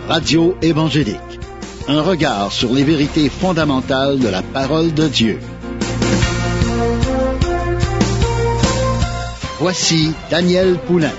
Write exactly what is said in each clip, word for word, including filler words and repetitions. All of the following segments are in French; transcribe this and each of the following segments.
Radio évangélique. Un regard sur les vérités fondamentales de la parole de Dieu. Voici Daniel Poulain.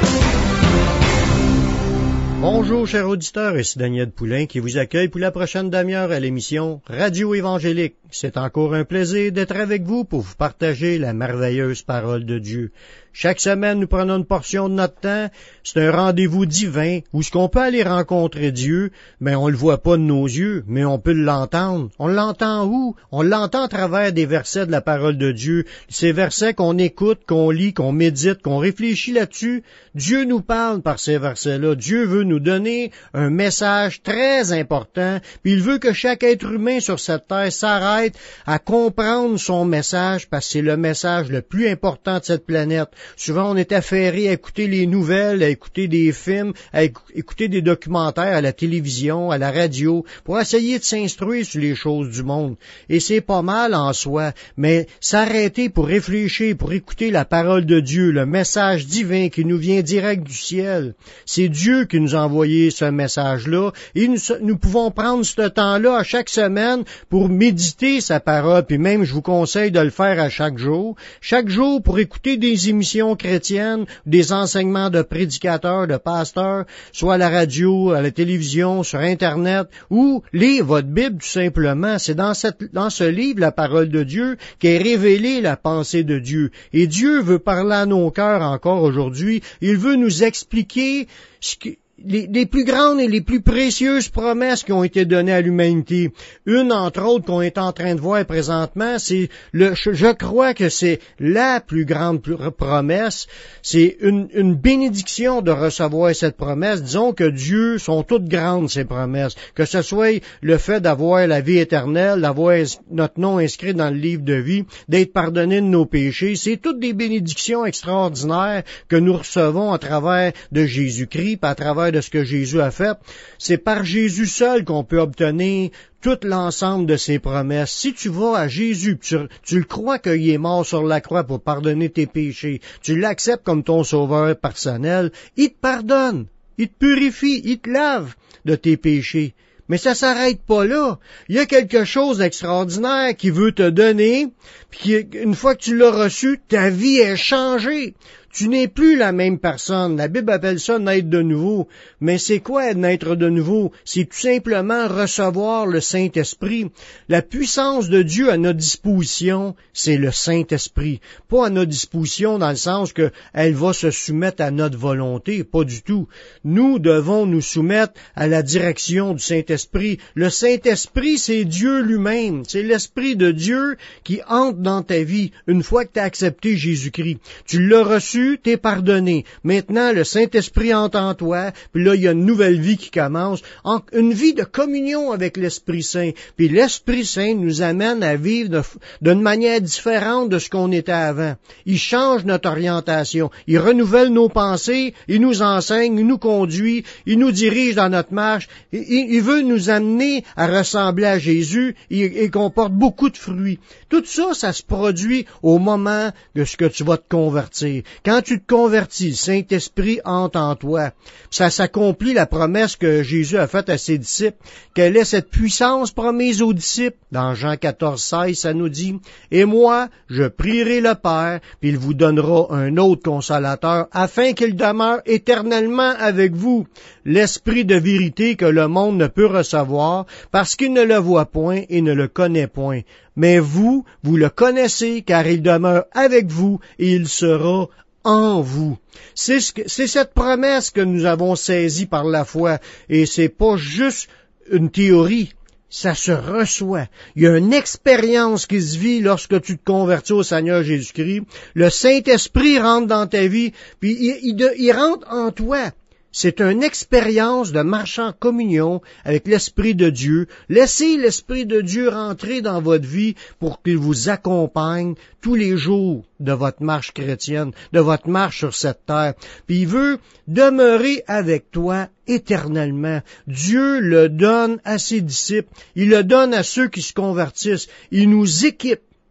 Bonjour, chers auditeurs, ici Daniel Poulain qui vous accueille pour la prochaine demi-heure à l'émission Radio évangélique. C'est encore un plaisir d'être avec vous pour vous partager la merveilleuse parole de Dieu. Chaque semaine, nous prenons une portion de notre temps. C'est un rendez-vous divin où ce qu'on peut aller rencontrer Dieu, mais on le voit pas de nos yeux, mais on peut l'entendre. On l'entend où? On l'entend à travers des versets de la parole de Dieu. Ces versets qu'on écoute, qu'on lit, qu'on médite, qu'on réfléchit là-dessus. Dieu nous parle par ces versets-là. Dieu veut nous donner un message très important, puis il veut que chaque être humain sur cette terre s'arrête à comprendre son message, parce que c'est le message le plus important de cette planète. Souvent, on est affairé à écouter les nouvelles, à écouter des films, à écouter des documentaires à la télévision, à la radio, pour essayer de s'instruire sur les choses du monde. Et c'est pas mal en soi, mais s'arrêter pour réfléchir, pour écouter la parole de Dieu, le message divin qui nous vient direct du ciel. C'est Dieu qui nous a envoyé ce message-là, et nous, nous pouvons prendre ce temps-là à chaque semaine pour méditer sa parole, puis même je vous conseille de le faire à chaque jour. Chaque jour pour écouter des émissions chrétiennes, des enseignements de prédicateurs, de pasteurs, soit à la radio, à la télévision, sur Internet, ou lire votre Bible tout simplement. C'est dans, cette, dans ce livre, la parole de Dieu, qu'est révélée la pensée de Dieu. Et Dieu veut parler à nos cœurs encore aujourd'hui. Il veut nous expliquer ce que Les, les plus grandes et les plus précieuses promesses qui ont été données à l'humanité. Une, entre autres, qu'on est en train de voir présentement, c'est le, je crois que c'est la plus grande promesse. C'est une, une bénédiction de recevoir cette promesse. Disons que Dieu sont toutes grandes, ces promesses. Que ce soit le fait d'avoir la vie éternelle, d'avoir notre nom inscrit dans le livre de vie, d'être pardonné de nos péchés. C'est toutes des bénédictions extraordinaires que nous recevons à travers de Jésus-Christ, à travers de ce que Jésus a fait. C'est par Jésus seul qu'on peut obtenir tout l'ensemble de ses promesses. Si tu vas à Jésus, tu, tu le crois qu'il est mort sur la croix pour pardonner tes péchés, tu l'acceptes comme ton sauveur personnel, il te pardonne, il te purifie, il te lave de tes péchés. Mais ça s'arrête pas là. Il y a quelque chose d'extraordinaire qu'il veut te donner, puis une fois que tu l'as reçu, ta vie est changée. Tu n'es plus la même personne. La Bible appelle ça naître de nouveau. Mais c'est quoi naître de nouveau? C'est tout simplement recevoir le Saint-Esprit. La puissance de Dieu à notre disposition, c'est le Saint-Esprit. Pas à notre disposition dans le sens que elle va se soumettre à notre volonté. Pas du tout. Nous devons nous soumettre à la direction du Saint-Esprit. Le Saint-Esprit, c'est Dieu lui-même. C'est l'Esprit de Dieu qui entre dans ta vie une fois que tu as accepté Jésus-Christ. Tu l'as reçu, t'es pardonné. Maintenant, le Saint-Esprit entre en toi, puis là, il y a une nouvelle vie qui commence, une vie de communion avec l'Esprit Saint. Puis l'Esprit Saint nous amène à vivre d'une manière différente de ce qu'on était avant. Il change notre orientation, il renouvelle nos pensées, il nous enseigne, il nous conduit, il nous dirige dans notre marche, il, il veut nous amener à ressembler à Jésus et, et qu'on porte beaucoup de fruits. Tout ça, ça se produit au moment de ce que tu vas te convertir. Quand tu te convertis, le Saint-Esprit entre en toi. Ça s'accomplit la promesse que Jésus a faite à ses disciples. Quelle est cette puissance promise aux disciples? Dans Jean quatorze, seize, ça nous dit, « Et moi, je prierai le Père, puis il vous donnera un autre consolateur, afin qu'il demeure éternellement avec vous. L'Esprit de vérité que le monde ne peut recevoir, parce qu'il ne le voit point et ne le connaît point. Mais vous, vous le connaissez, car il demeure avec vous et il sera en vous. » C'est, ce que, c'est cette promesse que nous avons saisie par la foi, et c'est pas juste une théorie. Ça se reçoit. Il y a une expérience qui se vit lorsque tu te convertis au Seigneur Jésus-Christ. Le Saint-Esprit rentre dans ta vie, puis il, il, il rentre en toi. C'est une expérience de marcher en communion avec l'Esprit de Dieu. Laissez l'Esprit de Dieu rentrer dans votre vie pour qu'il vous accompagne tous les jours de votre marche chrétienne, de votre marche sur cette terre. Puis il veut demeurer avec toi éternellement. Dieu le donne à ses disciples. Il le donne à ceux qui se convertissent. Il nous équipe.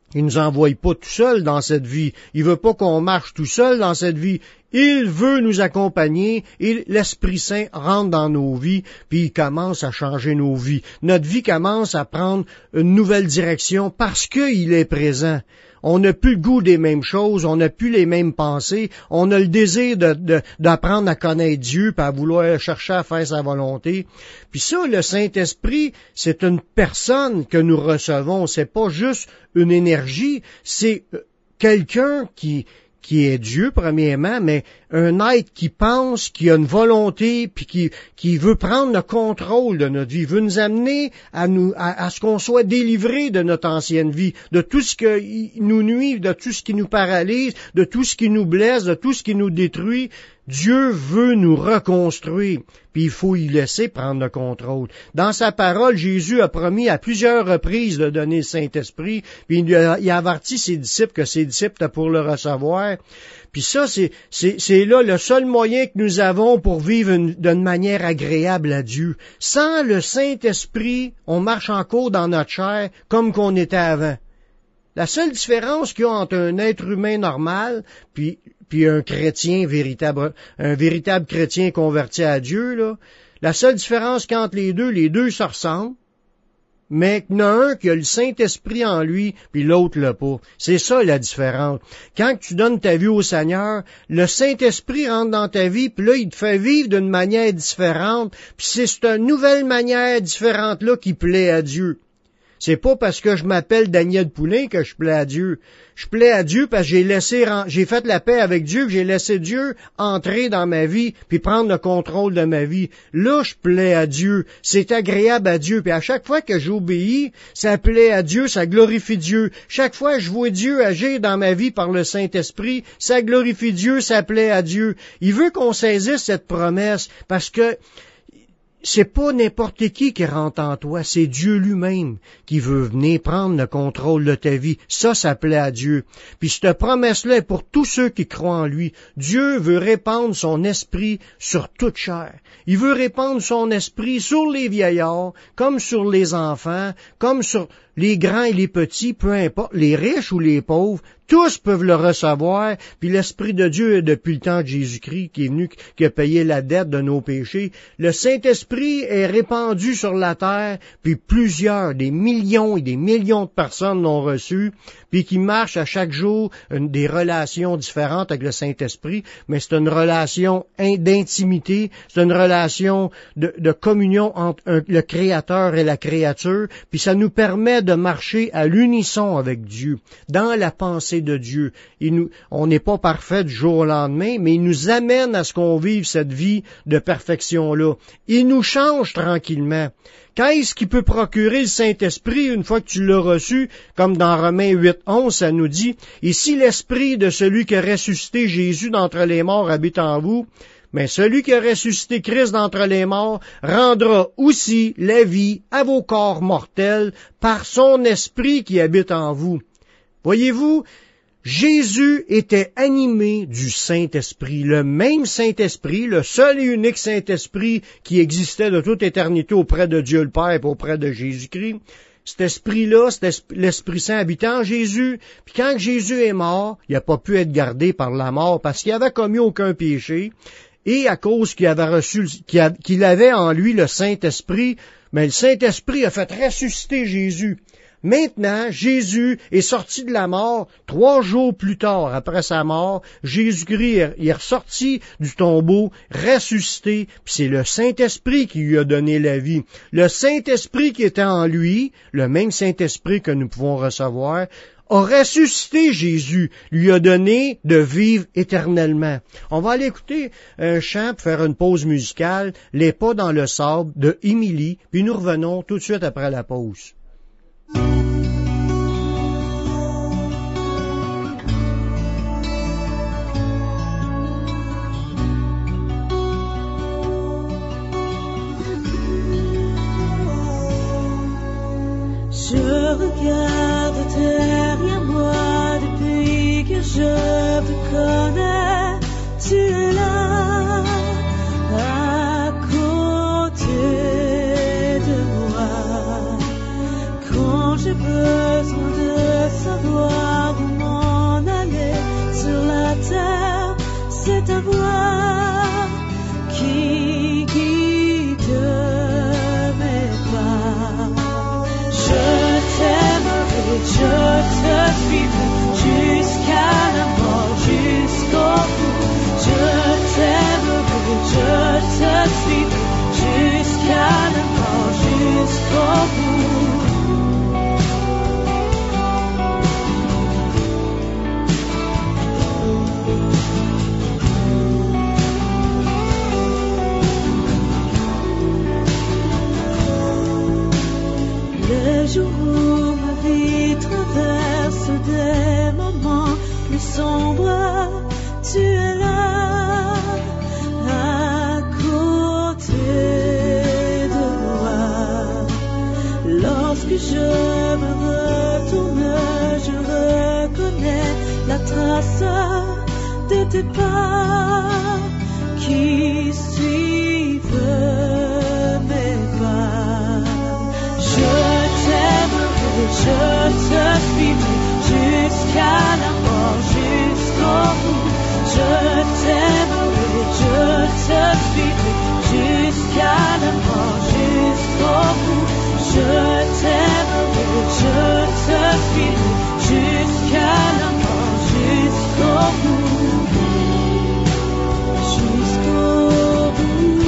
Il nous envoie pas tout seul dans cette vie. Il veut pas qu'on marche tout seul dans cette vie. Il veut nous accompagner et l'Esprit Saint rentre dans nos vies, puis il commence à changer nos vies. Notre vie commence à prendre une nouvelle direction parce qu'il est présent. On n'a plus le goût des mêmes choses, on n'a plus les mêmes pensées, on a le désir de, de, d'apprendre à connaître Dieu, puis à vouloir chercher à faire sa volonté. Puis ça, le Saint-Esprit, c'est une personne que nous recevons, c'est pas juste une énergie, c'est quelqu'un qui... qui est Dieu, premièrement, mais un être qui pense, qui a une volonté, puis qui, qui veut prendre le contrôle de notre vie, veut nous amener à nous, à, à ce qu'on soit délivré de notre ancienne vie, de tout ce qui nous nuit, de tout ce qui nous paralyse, de tout ce qui nous blesse, de tout ce qui nous détruit. Dieu veut nous reconstruire, puis il faut y laisser prendre le contrôle. Dans sa parole, Jésus a promis à plusieurs reprises de donner le Saint-Esprit, puis il a, il a averti ses disciples que ses disciples étaient pour le recevoir. Puis ça, c'est, c'est, c'est là le seul moyen que nous avons pour vivre une, d'une manière agréable à Dieu. Sans le Saint-Esprit, on marche encore dans notre chair comme qu'on était avant. La seule différence qu'il y a entre un être humain normal puis puis un chrétien véritable, un véritable chrétien converti à Dieu, là, la seule différence qu'entre les deux, les deux se ressemblent, mais il y en a un qui a le Saint-Esprit en lui, puis l'autre l'a pas. C'est ça la différence. Quand tu donnes ta vie au Seigneur, le Saint-Esprit rentre dans ta vie, puis là, il te fait vivre d'une manière différente, puis c'est cette nouvelle manière différente-là qui plaît à Dieu. C'est pas parce que je m'appelle Daniel Poulain que je plais à Dieu. Je plais à Dieu parce que j'ai laissé, j'ai fait la paix avec Dieu, que j'ai laissé Dieu entrer dans ma vie puis prendre le contrôle de ma vie. Là, je plais à Dieu. C'est agréable à Dieu. Puis à chaque fois que j'obéis, ça plaît à Dieu, ça glorifie Dieu. Chaque fois que je vois Dieu agir dans ma vie par le Saint-Esprit, ça glorifie Dieu, ça plaît à Dieu. Il veut qu'on saisisse cette promesse parce que c'est pas n'importe qui qui rentre en toi, c'est Dieu lui-même qui veut venir prendre le contrôle de ta vie. Ça, ça plaît à Dieu. Puis cette promesse-là est pour tous ceux qui croient en lui. Dieu veut répandre son esprit sur toute chair. Il veut répandre son esprit sur les vieillards, comme sur les enfants, comme sur les grands et les petits, peu importe, les riches ou les pauvres, tous peuvent le recevoir, puis l'Esprit de Dieu, depuis le temps de Jésus-Christ, qui est venu, qui a payé la dette de nos péchés, le Saint-Esprit est répandu sur la terre, puis plusieurs, des millions et des millions de personnes l'ont reçu, puis qui marchent à chaque jour une, des relations différentes avec le Saint-Esprit, mais c'est une relation d'intimité, c'est une relation de, de communion entre un, le Créateur et la créature, puis ça nous permet de marcher à l'unisson avec Dieu, dans la pensée de Dieu. Il nous, on n'est pas parfait du jour au lendemain, mais il nous amène à ce qu'on vive cette vie de perfection-là. Il nous change tranquillement. Qu'est-ce qui peut procurer le Saint-Esprit une fois que tu l'as reçu? Comme dans Romains huit, onze, ça nous dit, « Et si l'Esprit de celui qui a ressuscité Jésus d'entre les morts habite en vous, mais celui qui a ressuscité Christ d'entre les morts rendra aussi la vie à vos corps mortels par son Esprit qui habite en vous. » Voyez-vous, Jésus était animé du Saint-Esprit, le même Saint-Esprit, le seul et unique Saint-Esprit qui existait de toute éternité auprès de Dieu le Père et auprès de Jésus-Christ. Cet esprit-là, cet l'Esprit Saint habitant en Jésus, puis quand Jésus est mort, il n'a pas pu être gardé par la mort parce qu'il n'avait commis aucun péché, et à cause qu'il avait reçu, qu'il avait en lui le Saint-Esprit, mais le Saint-Esprit a fait ressusciter Jésus. Maintenant, Jésus est sorti de la mort trois jours plus tard, après sa mort. Jésus-Christ est ressorti du tombeau, ressuscité, puis c'est le Saint-Esprit qui lui a donné la vie. Le Saint-Esprit qui était en lui, le même Saint-Esprit que nous pouvons recevoir, a ressuscité Jésus, lui a donné de vivre éternellement. On va aller écouter un chant pour faire une pause musicale, « Les pas dans le sable » de Émilie, puis nous revenons tout de suite après la pause. Je regarde derrière moi depuis que je te connais, tu es là à côté de moi. Quand j'ai besoin de savoir c'est ta voix qui guide mes pas. Je t'aimerai, je te suivrai jusqu'à la mort, jusqu'au bout. Je t'aimerai, je te suivrai jusqu'à la mort, jusqu'au bout. Le jour où ma vie traverse des moments plus sombres, tu es là, à côté de moi. Lorsque je me retourne, je reconnais la trace de tes pas qui suivent mes pas. Je t'aimerai, je te suivrai jusqu'à la mort, jusqu'au bout. Je t'aimerai, je te suivrai jusqu'à la mort, jusqu'au bout. Je t'aimerai, je te suivrai jusqu'à la mort, jusqu'au bout. Jusqu'au bout.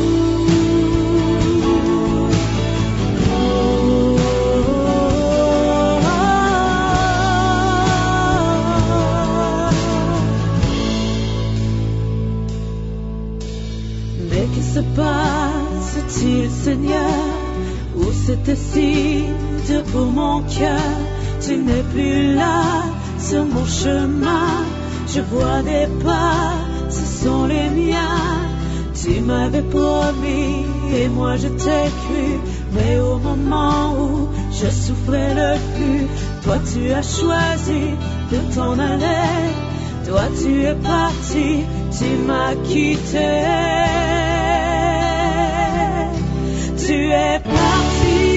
Mais que se passe-t-il, Seigneur? Où c'était si dur pour mon cœur? Tu n'es plus là sur mon chemin. Je vois des pas, ce sont les miens. Tu m'avais promis et moi je t'ai cru. Mais au moment où je souffrais le plus, toi tu as choisi de t'en aller. Toi tu es parti, tu m'as quitté. Tu es parti.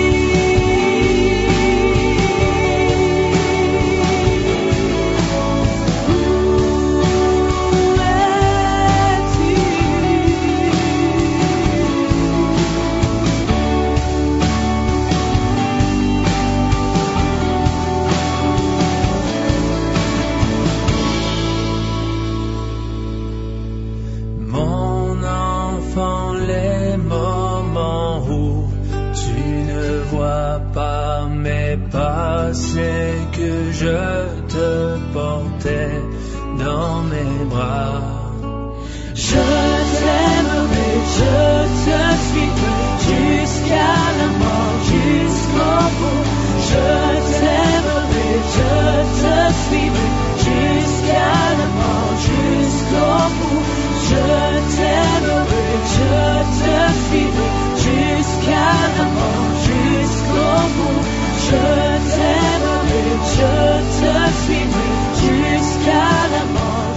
C'est que je te portais dans mes bras. Je t'aimerai, je te suivrai jusqu'à la mort, jusqu'au bout. Je t'aimerai, je te suivrai jusqu'à la mort, jusqu'au bout. Je t'aimerai, je te suivrai jusqu'à la mort, jusqu'au bout. Je t'aimerai, je te suivrai jusqu'à la mort,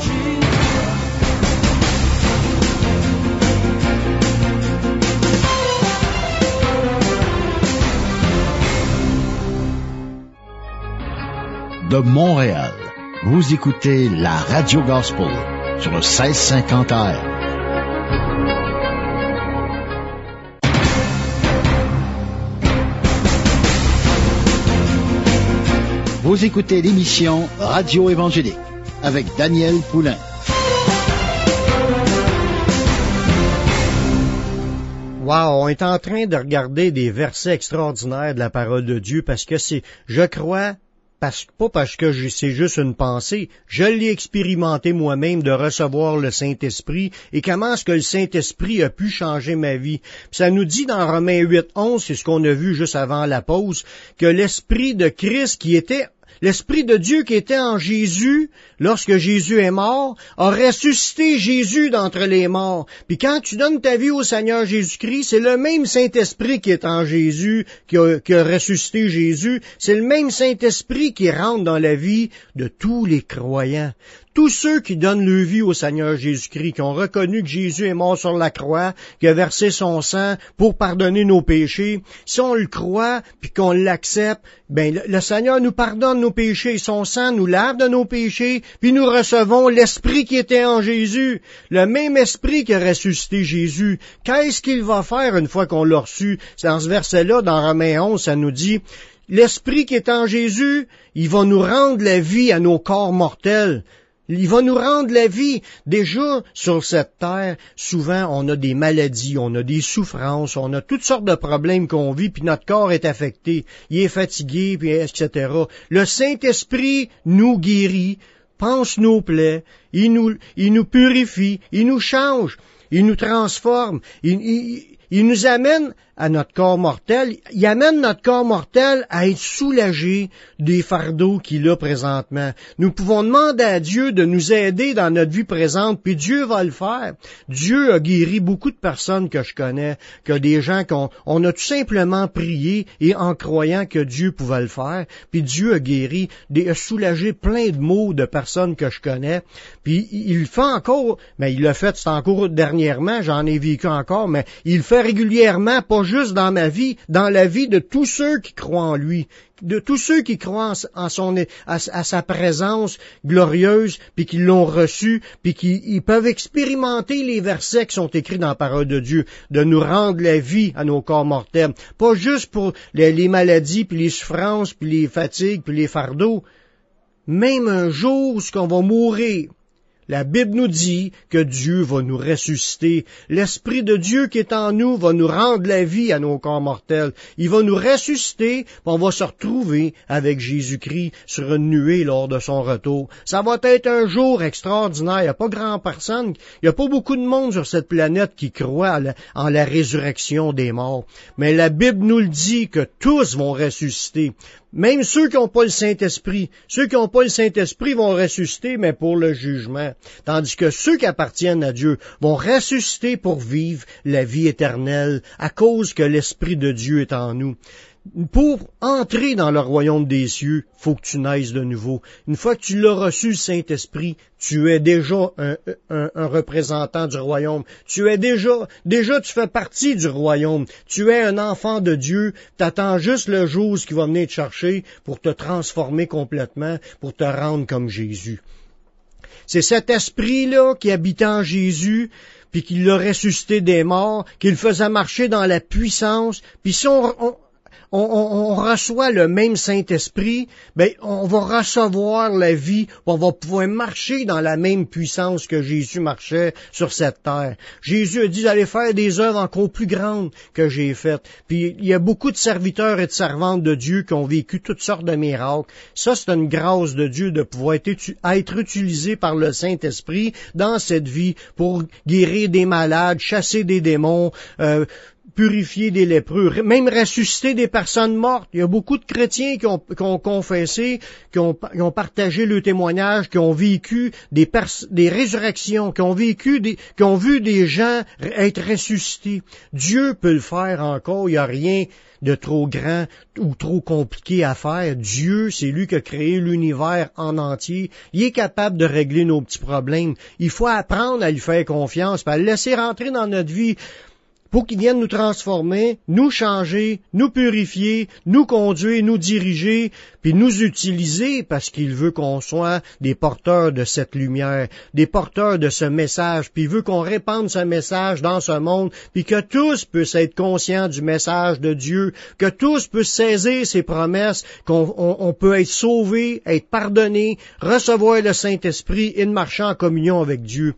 de Montréal, vous écoutez la Radio Gospel sur le seize cinquante A M. Vous écoutez l'émission Radio Évangélique avec Daniel Poulain. Wow, on est en train de regarder des versets extraordinaires de la parole de Dieu parce que c'est, je crois, parce, pas parce que je, c'est juste une pensée, je l'ai expérimenté moi-même de recevoir le Saint-Esprit et comment est-ce que le Saint-Esprit a pu changer ma vie. Puis ça nous dit dans Romains huit, onze, c'est ce qu'on a vu juste avant la pause, que l'Esprit de Christ qui était L'Esprit de Dieu qui était en Jésus, lorsque Jésus est mort, a ressuscité Jésus d'entre les morts. Puis quand tu donnes ta vie au Seigneur Jésus-Christ, c'est le même Saint-Esprit qui est en Jésus, qui a, qui a ressuscité Jésus. C'est le même Saint-Esprit qui rentre dans la vie de tous les croyants. Tous ceux qui donnent leur vie au Seigneur Jésus-Christ, qui ont reconnu que Jésus est mort sur la croix, qui a versé son sang pour pardonner nos péchés, si on le croit puis qu'on l'accepte, ben le, le Seigneur nous pardonne nos péchés, son sang nous lave de nos péchés, puis nous recevons l'Esprit qui était en Jésus, le même Esprit qui a ressuscité Jésus. Qu'est-ce qu'il va faire une fois qu'on l'a reçu? C'est dans ce verset-là, dans Romains onze, ça nous dit, l'Esprit qui est en Jésus, il va nous rendre la vie à nos corps mortels. Il va nous rendre la vie. Déjà, sur cette terre, souvent, on a des maladies, on a des souffrances, on a toutes sortes de problèmes qu'on vit, puis notre corps est affecté. Il est fatigué, puis et cetera. Le Saint-Esprit nous guérit, pense nos plaies, il nous, il nous purifie, il nous change, il nous transforme, il, il, il nous amène à notre corps mortel, il amène notre corps mortel à être soulagé des fardeaux qu'il a présentement. Nous pouvons demander à Dieu de nous aider dans notre vie présente, puis Dieu va le faire. Dieu a guéri beaucoup de personnes que je connais, que des gens qu'on on a tout simplement prié et en croyant que Dieu pouvait le faire, puis Dieu a guéri, des, a soulagé plein de maux de personnes que je connais, puis il le fait encore, mais il l'a fait, c'est encore dernièrement, j'en ai vécu encore, mais il le fait régulièrement, pas juste dans ma vie, dans la vie de tous ceux qui croient en lui, de tous ceux qui croient en son, à, à sa présence glorieuse, puis qui l'ont reçu, puis qui ils peuvent expérimenter les versets qui sont écrits dans la parole de Dieu, de nous rendre la vie à nos corps mortels, pas juste pour les, les maladies, puis les souffrances, puis les fatigues, puis les fardeaux, même un jour où on va mourir. La Bible nous dit que Dieu va nous ressusciter. L'Esprit de Dieu qui est en nous va nous rendre la vie à nos corps mortels. Il va nous ressusciter, puis on va se retrouver avec Jésus-Christ sur une nuée lors de son retour. Ça va être un jour extraordinaire. Il n'y a pas grand personne, il n'y a pas beaucoup de monde sur cette planète qui croit la, en la résurrection des morts. Mais la Bible nous le dit que tous vont ressusciter. Même ceux qui n'ont pas le Saint-Esprit, ceux qui n'ont pas le Saint-Esprit vont ressusciter, mais pour le jugement. Tandis que ceux qui appartiennent à Dieu vont ressusciter pour vivre la vie éternelle, à cause que l'Esprit de Dieu est en nous. Pour entrer dans le royaume des cieux, faut que tu naisses de nouveau. Une fois que tu l'as reçu, le Saint-Esprit, tu es déjà un, un, un représentant du royaume. Tu es déjà, déjà tu fais partie du royaume. Tu es un enfant de Dieu. T'attends juste le jour qui va venir te chercher pour te transformer complètement, pour te rendre comme Jésus. C'est cet esprit-là qui habitait en Jésus, puis qui l'a ressuscité des morts, qui le faisait marcher dans la puissance. Puis si on, on On, on, on reçoit le même Saint-Esprit, ben on va recevoir la vie, on va pouvoir marcher dans la même puissance que Jésus marchait sur cette terre. Jésus a dit d'aller faire des œuvres encore plus grandes que j'ai faites. Puis il y a beaucoup de serviteurs et de servantes de Dieu qui ont vécu toutes sortes de miracles. Ça, c'est une grâce de Dieu de pouvoir être, être utilisé par le Saint-Esprit dans cette vie pour guérir des malades, chasser des démons, euh, purifier des lépreux, même ressusciter des personnes mortes. Il y a beaucoup de chrétiens qui ont, qui ont confessé, qui ont, qui ont partagé le témoignage, qui ont vécu des, pers- des résurrections, qui ont vécu, des, qui ont vu des gens être ressuscités. Dieu peut le faire encore, il n'y a rien de trop grand ou trop compliqué à faire. Dieu, c'est lui qui a créé l'univers en entier. Il est capable de régler nos petits problèmes. Il faut apprendre à lui faire confiance, puis à le laisser rentrer dans notre vie, pour qu'il vienne nous transformer, nous changer, nous purifier, nous conduire, nous diriger, puis nous utiliser parce qu'il veut qu'on soit des porteurs de cette lumière, des porteurs de ce message, puis il veut qu'on répande ce message dans ce monde, puis que tous puissent être conscients du message de Dieu, que tous puissent saisir ses promesses, qu'on on, on peut être sauvés, être pardonnés, recevoir le Saint-Esprit et de marcher en communion avec Dieu.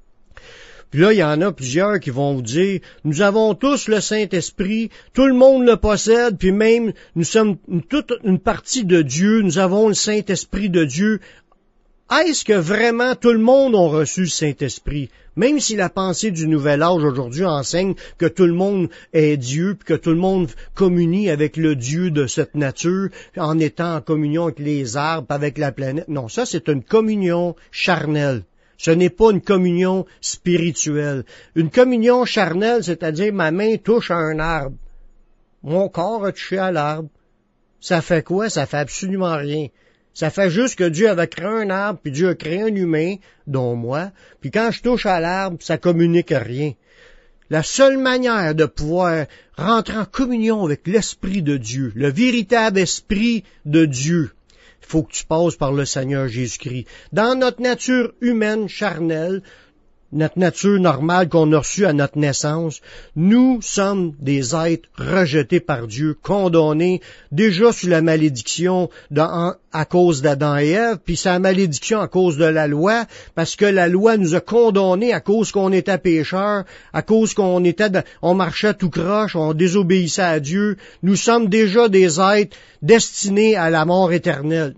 Puis là, il y en a plusieurs qui vont vous dire, nous avons tous le Saint-Esprit, tout le monde le possède, puis même, nous sommes une, toute une partie de Dieu, nous avons le Saint-Esprit de Dieu. Est-ce que vraiment tout le monde a reçu le Saint-Esprit? Même si la pensée du Nouvel Âge aujourd'hui enseigne que tout le monde est Dieu, puis que tout le monde communie avec le Dieu de cette nature, en étant en communion avec les arbres, avec la planète. Non, ça c'est une communion charnelle. Ce n'est pas une communion spirituelle. Une communion charnelle, c'est-à-dire ma main touche à un arbre. Mon corps a touché à l'arbre. Ça fait quoi? Ça fait absolument rien. Ça fait juste que Dieu avait créé un arbre, puis Dieu a créé un humain, dont moi, puis quand je touche à l'arbre, ça communique rien. La seule manière de pouvoir rentrer en communion avec l'Esprit de Dieu, le véritable Esprit de Dieu, il faut que tu passes par le Seigneur Jésus-Christ. Dans notre nature humaine charnelle, notre nature normale qu'on a reçue à notre naissance, nous sommes des êtres rejetés par Dieu, condamnés, déjà sous la malédiction de, à cause d'Adam et Ève, puis c'est la malédiction à cause de la loi, parce que la loi nous a condamnés à cause qu'on était pécheurs, à cause qu'on était, on marchait tout croche, on désobéissait à Dieu. Nous sommes déjà des êtres destinés à la mort éternelle.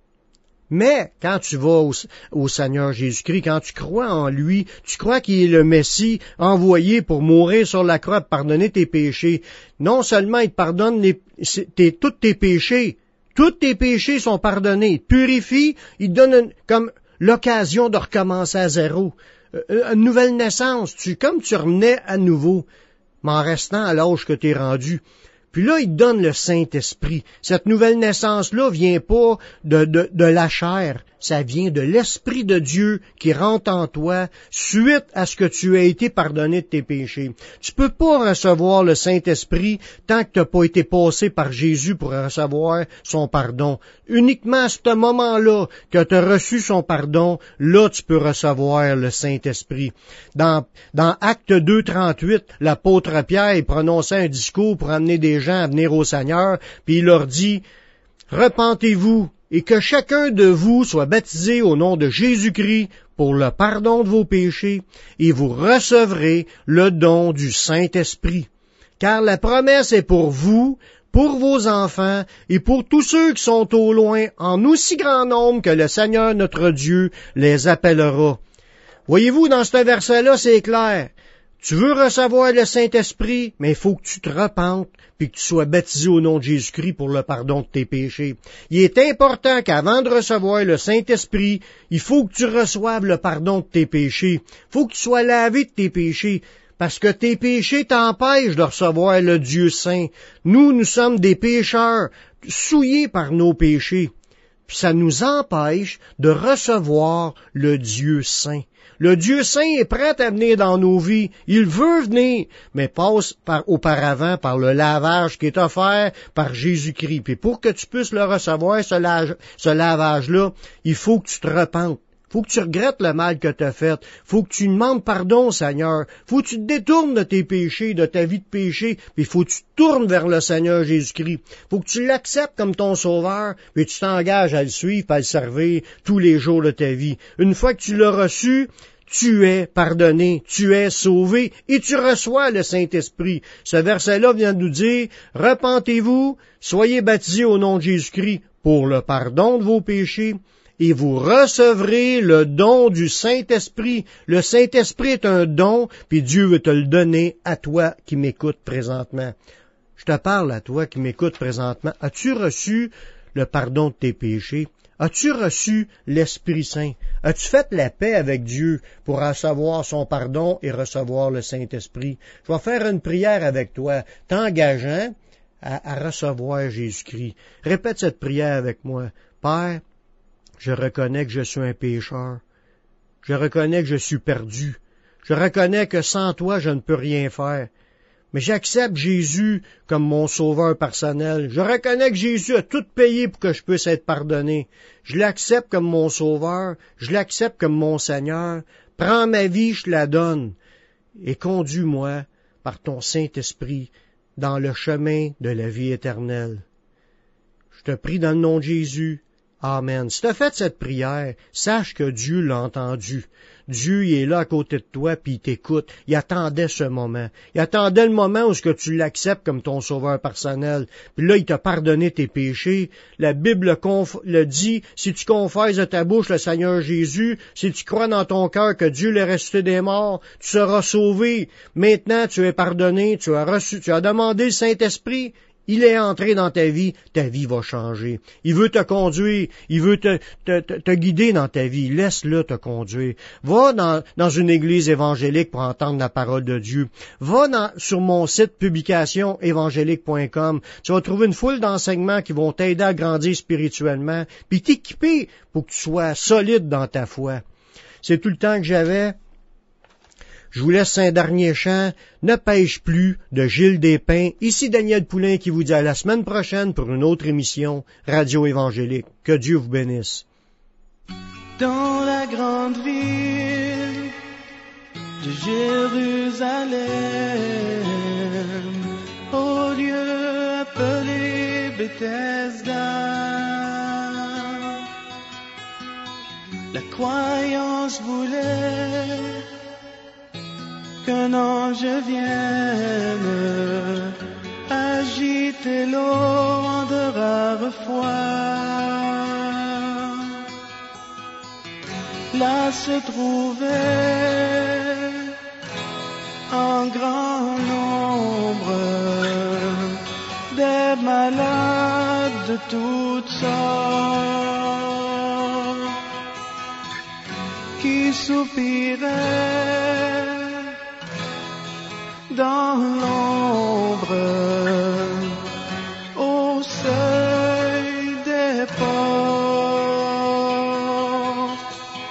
Mais quand tu vas au, au Seigneur Jésus-Christ, quand tu crois en lui, tu crois qu'il est le Messie envoyé pour mourir sur la croix, pardonner tes péchés. Non seulement il te pardonne les, tes, tous tes péchés, tous tes péchés sont pardonnés. Il te purifie, il te donne une, comme l'occasion de recommencer à zéro. Une nouvelle naissance, tu, comme tu renais à nouveau, mais en restant à l'âge que tu es rendu. Puis là, il te donne le Saint-Esprit. Cette nouvelle naissance-là vient pas de, de, de la chair, ça vient de l'Esprit de Dieu qui rentre en toi suite à ce que tu as été pardonné de tes péchés. Tu peux pas recevoir le Saint-Esprit tant que tu n'as pas été passé par Jésus pour recevoir son pardon. Uniquement à ce moment-là que tu as reçu son pardon, là tu peux recevoir le Saint-Esprit. Dans, dans Acte deux, trente-huit, l'apôtre Pierre il prononçait un discours pour amener des gens à venir au Seigneur, puis il leur dit « Repentez-vous et que chacun de vous soit baptisé au nom de Jésus-Christ pour le pardon de vos péchés, et vous recevrez le don du Saint-Esprit. Car la promesse est pour vous, pour vos enfants et pour tous ceux qui sont au loin, en aussi grand nombre que le Seigneur notre Dieu les appellera. » Voyez-vous, dans ce verset-là, c'est clair. Tu veux recevoir le Saint-Esprit, mais il faut que tu te repentes puis que tu sois baptisé au nom de Jésus-Christ pour le pardon de tes péchés. Il est important qu'avant de recevoir le Saint-Esprit, il faut que tu reçoives le pardon de tes péchés. Il faut que tu sois lavé de tes péchés, parce que tes péchés t'empêchent de recevoir le Dieu saint. Nous, nous sommes des pécheurs, souillés par nos péchés. Puis ça nous empêche de recevoir le Dieu saint. Le Dieu saint est prêt à venir dans nos vies. Il veut venir, mais passe par, auparavant par le lavage qui est offert par Jésus-Christ. Puis pour que tu puisses le recevoir, ce, lage, ce lavage-là, il faut que tu te repentes. Il faut que tu regrettes le mal que tu as fait. Il faut que tu demandes pardon au Seigneur. Il faut que tu te détournes de tes péchés, de ta vie de péché, puis il faut que tu te tournes vers le Seigneur Jésus-Christ. Il faut que tu l'acceptes comme ton sauveur, puis tu t'engages à le suivre, à le servir tous les jours de ta vie. Une fois que tu l'as reçu, tu es pardonné, tu es sauvé, et tu reçois le Saint-Esprit. Ce verset-là vient de nous dire, « Repentez-vous, soyez baptisés au nom de Jésus-Christ pour le pardon de vos péchés, et vous recevrez le don du Saint-Esprit. » Le Saint-Esprit est un don, puis Dieu veut te le donner à toi qui m'écoutes présentement. Je te parle à toi qui m'écoutes présentement. As-tu reçu le pardon de tes péchés? As-tu reçu l'Esprit Saint? As-tu fait la paix avec Dieu pour recevoir son pardon et recevoir le Saint-Esprit? Je vais faire une prière avec toi, t'engageant à, à recevoir Jésus-Christ. Répète cette prière avec moi. Père, je reconnais que je suis un pécheur. Je reconnais que je suis perdu. Je reconnais que sans toi, je ne peux rien faire. Mais j'accepte Jésus comme mon sauveur personnel. Je reconnais que Jésus a tout payé pour que je puisse être pardonné. Je l'accepte comme mon sauveur. Je l'accepte comme mon Seigneur. Prends ma vie, je te la donne. Et conduis-moi par ton Saint-Esprit dans le chemin de la vie éternelle. Je te prie dans le nom de Jésus. Amen. Si tu as fait cette prière, sache que Dieu l'a entendu. Dieu, il est là à côté de toi, puis il t'écoute. Il attendait ce moment. Il attendait le moment où ce que tu l'acceptes comme ton sauveur personnel. Puis là, il t'a pardonné tes péchés. La Bible le, conf- le dit, si tu confesses de ta bouche le Seigneur Jésus, si tu crois dans ton cœur que Dieu l'a ressuscité des morts, tu seras sauvé. Maintenant, tu es pardonné, tu as reçu, tu as demandé le Saint-Esprit, Il est entré dans ta vie, ta vie va changer. Il veut te conduire, il veut te, te, te, te guider dans ta vie. Laisse-le te conduire. Va dans, dans une église évangélique pour entendre la parole de Dieu. Va dans, sur mon site publication évangélique point com. Tu vas trouver une foule d'enseignements qui vont t'aider à grandir spirituellement, puis t'équiper pour que tu sois solide dans ta foi. C'est tout le temps que j'avais. Je vous laisse un dernier chant, Ne pêche plus, de Gilles Despins. Ici Daniel Poulain qui vous dit à la semaine prochaine pour une autre émission Radio Évangélique. Que Dieu vous bénisse. Dans la grande ville de Jérusalem, au lieu appelé Bethesda, la croyance voulait qu'un ange vienne agiter l'eau en de rares fois. Là se trouvait en grand nombre des malades de toutes sortes qui soupiraient dans l'ombre, au seuil des portes,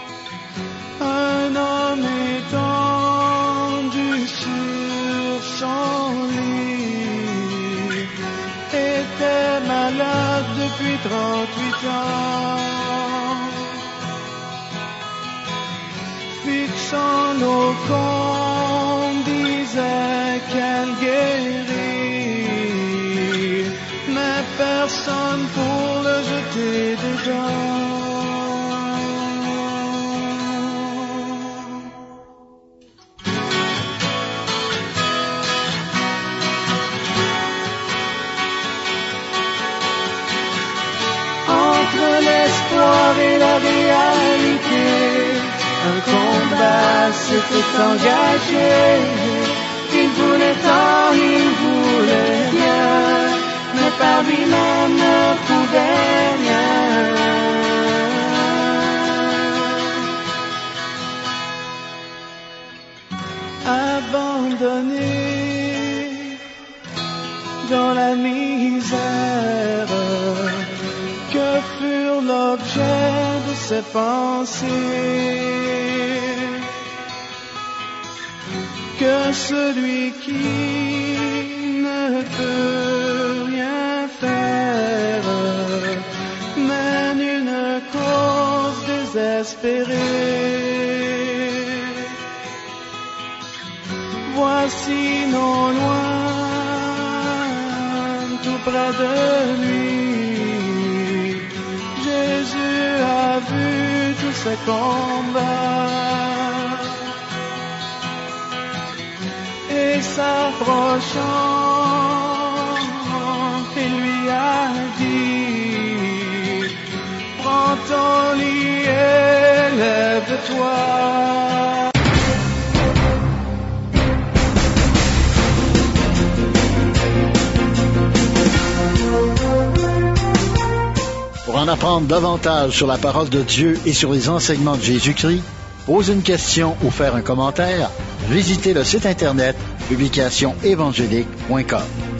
un homme étendu sur son lit était malade depuis trente-huit ans. Fixant nos comptes, disait qu'elle guérit, mais personne pour le jeter dedans. Entre l'espoir et la réalité, un combat s'était engagé. Il voulait tant, il voulait bien, mais par lui-même ne pouvait rien. Abandonné dans la misère, que furent l'objet de ses pensées, que celui qui ne peut rien faire mène une cause désespérée. Voici non loin, tout près de lui, Jésus a vu tous ses combats. Et s'approchant, il lui a dit, prends ton lit et lève-toi. Pour en apprendre davantage sur la parole de Dieu et sur les enseignements de Jésus-Christ, poser une question ou faire un commentaire, visitez le site internet publication évangélique point com.